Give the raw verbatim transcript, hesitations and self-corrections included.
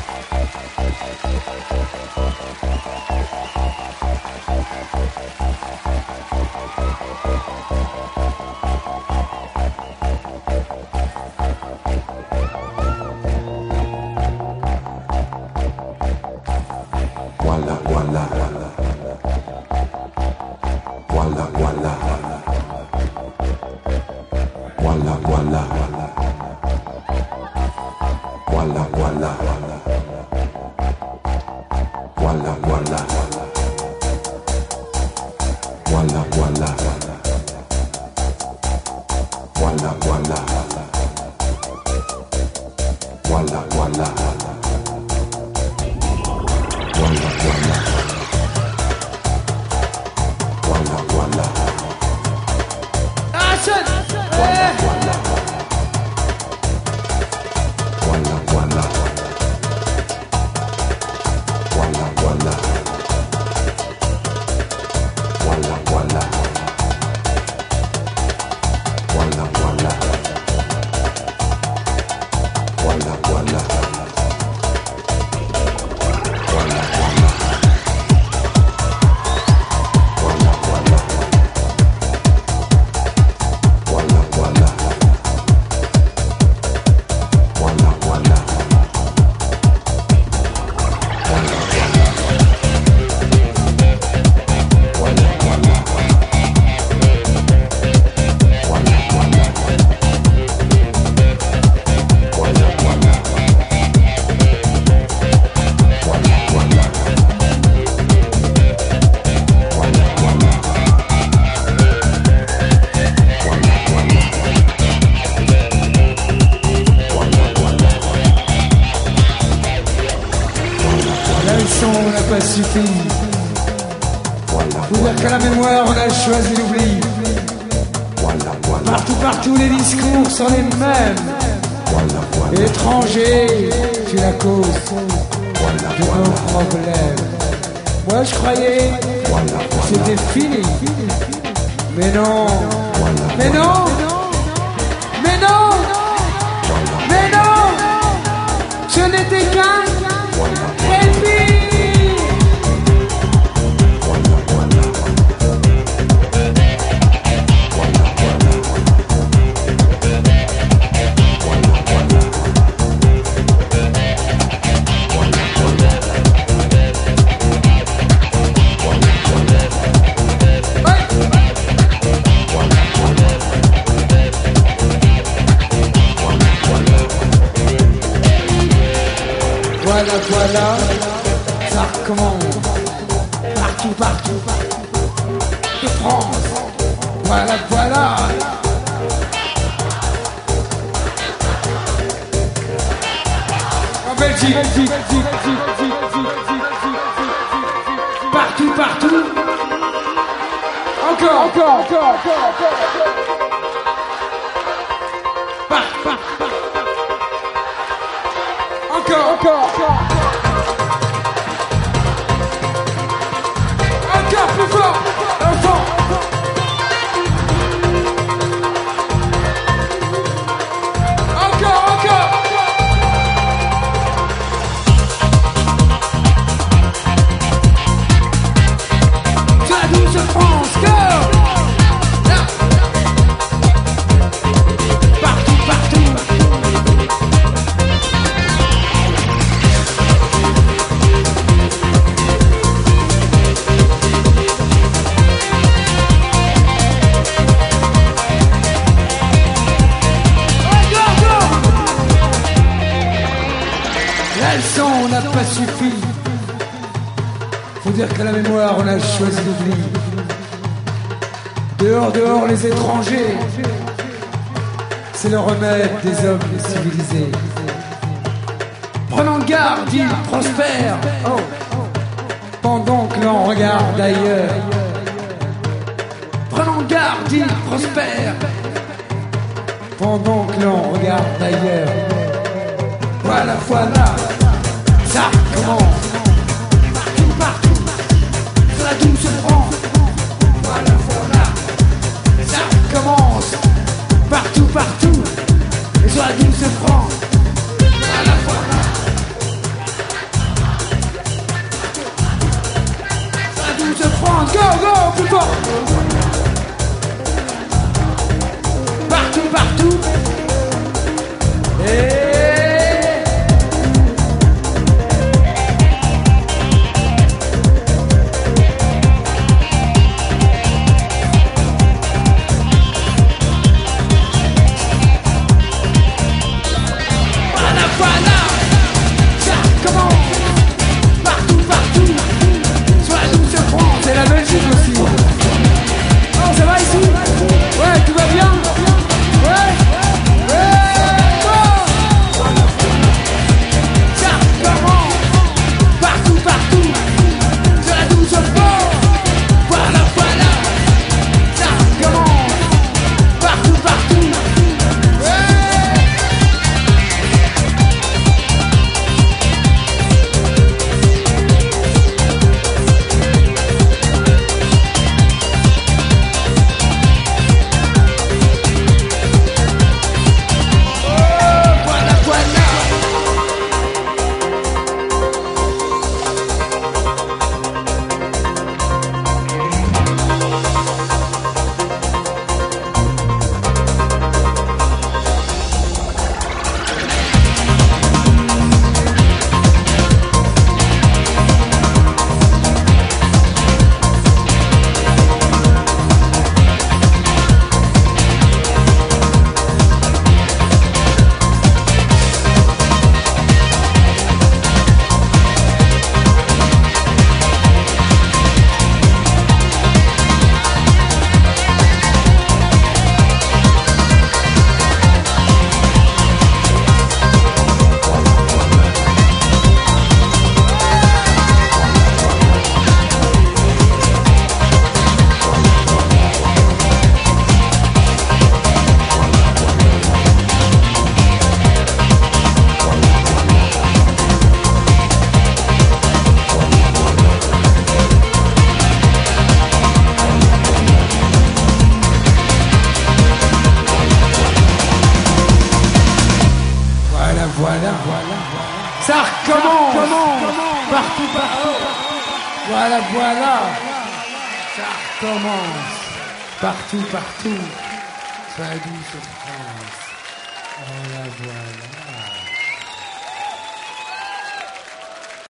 Faut dire qu'à la mémoire on a choisi l'oubli. Partout, partout les discours sont les mêmes. Étranger, tu es la cause de nos problèmes. Moi je croyais que c'était fini. Mais non, mais non, mais non, mais non, ce n'était qu'un répit. Voilà, voilà, ça recommence. Partout, partout, de France. Voilà, voilà. En Belgique, Belgique, Belgique, Belgique, Belgique, partout, partout. Encore, encore, encore, encore, encore. Par, par, par. Encore, encore, encore. Encore plus fort, enfant. Encore, encore. C'est la douce France, go. Partout, partout. La leçon n'a pas suffi. Faut dire qu'à la mémoire on a choisi l'oubli. Dehors, dehors les étrangers, c'est le remède des hommes civilisés. Prenons garde, ils prospèrent, oh, pendant que l'on regarde ailleurs. Prenons garde, ils prospèrent, pendant que l'on regarde ailleurs. Voilà, voilà, ça commence. Partout, partout, sur la douce France. Voilà, voilà, ça commence. Partout, partout, sur la douce France. Voilà, voilà. fort. Partout, partout. Et voilà, voilà, ça recommence, partout, partout, voilà, voilà, ça recommence, partout, partout, sois douce France, voilà, voilà.